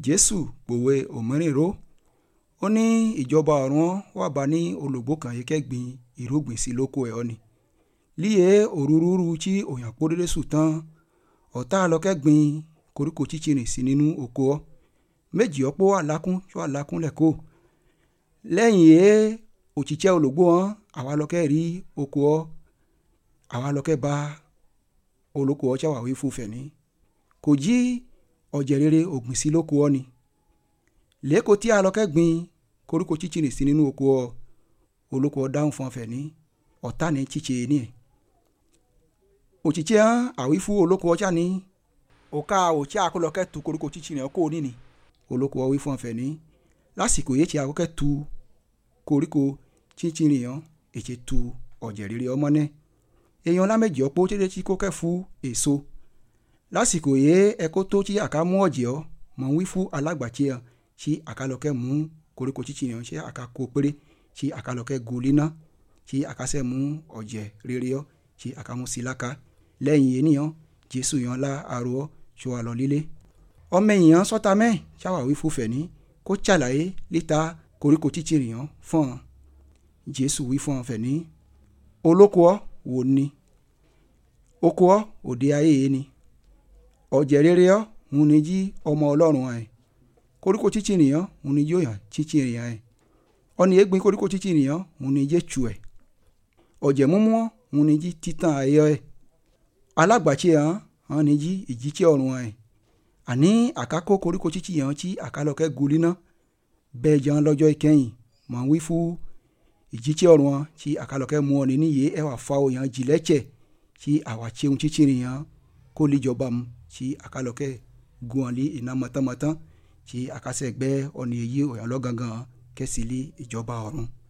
Jésù pòwe òmíràn ró. Ó ní ìjọba ọ̀run wà bá ní olùgbò kan yìí kẹ́gbìn irúgbìn sí lóko ẹ̀ ọ́ ni. Líye òrúurú tí òyàn pó dédé sùn tán ọ̀tá lọ kẹ́gbìn koríko chíchìrìn sí nínú oko ọ́. Méjì ọ̀pọ̀ àlákún tó àlákún lẹ̀kọ́. Lẹ́yìn òchìchẹ́ olùgbò wọn àwa lọ kẹ́ rí oko ọ́. Àwa lọ kẹ́ bá olóko ọ́ cháwà wí fún fẹ̀ní. Kò jí ọ̀jẹ̀ rere ògbìn sí lóko ọ́ ni. Lẹ́kọ̀ọ́ tí a lọ kẹ́gbìn koríko chíchìrìn sí nínú oko ọ́. Olóko ọ́ dáhùn fún fẹ̀ní. Ọ̀tá ní chíche ní ẹ̀. Òchìchẹ́ hàn àwí fún olóko ọ́ chá ní. Òká òchí àkọlọ́kẹ́ tu koríko chíchìrìn ọkọ̀ níní. Olóko ọ́ wí fún fẹ̀ní. Lásìkò yìí tí àkọ́kẹ́ tu koríko chíchìrìn hàn èche tu ọ̀jẹ̀ rere ọmọ náà. Èèyàn láméjì ọ̀pọ̀ tẹ́lẹ̀ tí kò kẹ́ fún èso. Lásìkò yìí ẹ̀kọ́ tó tí àká mú ọ̀jẹ̀ ọ́ mọ̀ wí fún alágbàtí hàn tí àkálọ́kẹ́ mú koríko chíchìrìn hàn tí àká kó péré tí àkálọ́kẹ́ goli ná tí àkásẹ́ mú ọ̀jẹ̀ rere ọ́ tí àká mú sí láka. Lẹ́yìn ènìyàn Jésù yàn lá aró ọ́ tí wà lọ lílé. Ọmọ èèyàn sọ́ta mẹ́ cháwà wí fún fẹ̀ní kó ṣàlàyé líta koríko chíchìrìn hàn fún ọ. Jésù wí fún fẹ̀ní. Olóko ọ́ wò ni. Oko ọ́ òde ayé yìí ni. Ọ̀jẹ̀ rere ọ́ ń ní jí ọmọ Ọlọ́run ẹ̀. Koríko chíchìrìn hàn ń ní yóò yàn chíchìrìn ẹ̀. Ọni égbin koríko chíchìrìn hàn ń ní jẹ́ tù ẹ̀. Ọ̀jẹ̀ múmú ọ́ ń ní jí títàn ayé ẹ̀. Alágbàtí hàn ní jí ìjíchẹ́ ọ̀run ẹ̀. Àní àkákó koríko chíchìrìn hàn tí àkálọ́kẹ́ goli ná. Bẹ́ẹ̀ jẹun lọ́jọ́ ìkẹyìn mọ̀ wí fún ìjíchẹ́ ọ̀run hàn tí àkálọ́kẹ́ mú ọ níyè ẹwà fa òyàn jìlẹ́chẹ̀ tí àwa cheun chíchìrìn hàn kó lè jọba mu tí àkálọ́kẹ́ gun ọ lé iná mọ̀tánmọ̀tán tí àkásẹ̀ gbẹ́ ọ̀nì èyí òyàn lọ́gangan kẹ́sì lé ìjọba ọ̀run.